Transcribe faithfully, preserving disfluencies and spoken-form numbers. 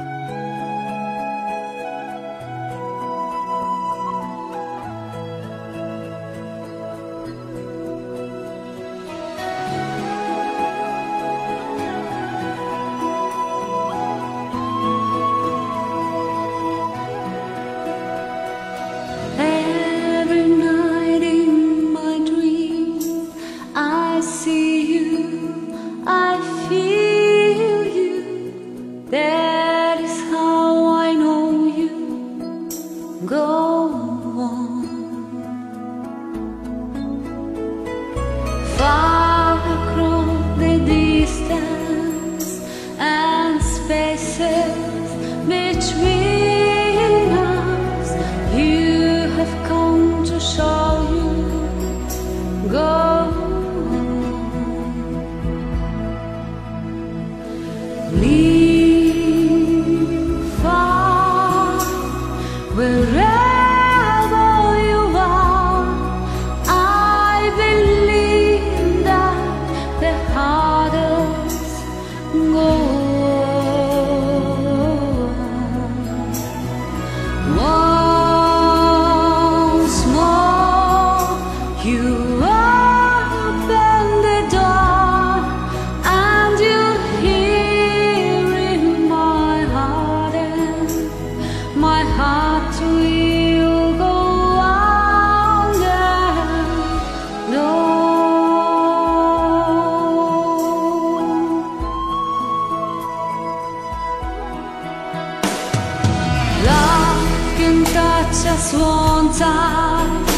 Every night in my dream, I see you, I feel you. That is how I know you. Go on. Far across the distance and spaces between us, you have come to show you. Go on. Leave far wherever you are. I believe that the hardest go on. Once more you open the door, and you hear in my heart, and my heart will go on and on. Love can touch us one time,